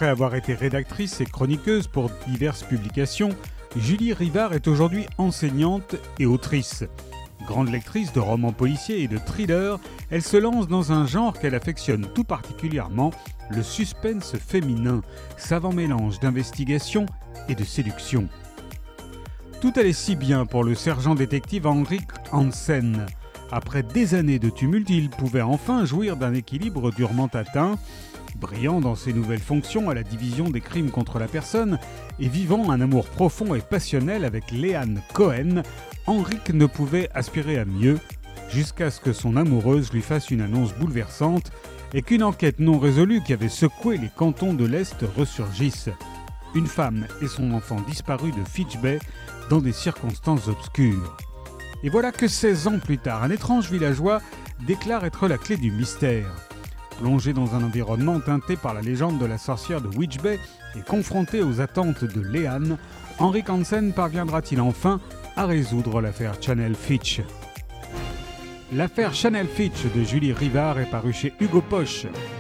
avoir été rédactrice et chroniqueuse pour diverses publications, Julie Rivard est aujourd'hui enseignante et autrice. Grande lectrice de romans policiers et de thrillers, elle se lance dans un genre qu'elle affectionne tout particulièrement, le suspense féminin, savant mélange d'investigation et de séduction. Tout allait si bien pour le sergent détective Henrik Hansen. Après des années de tumulte, il pouvait enfin jouir d'un équilibre durement atteint. Brillant dans ses nouvelles fonctions à la division des crimes contre la personne et vivant un amour profond et passionnel avec Leanne Cohen, Henrik ne pouvait aspirer à mieux, jusqu'à ce que son amoureuse lui fasse une annonce bouleversante et qu'une enquête non résolue qui avait secoué les cantons de l'Est ressurgisse. Une femme et son enfant disparus de Fitch Bay dans des circonstances obscures. Et voilà que 16 ans plus tard, un étrange villageois déclare être la clé du mystère. Plongé dans un environnement teinté par la légende de la sorcière de Witch Bay et confronté aux attentes de Leanne, Henrik Hansen parviendra-t-il enfin à résoudre l'affaire Chanel Fitch? L'affaire Chanel Fitch de Julie Rivard est parue chez Hugo Poche.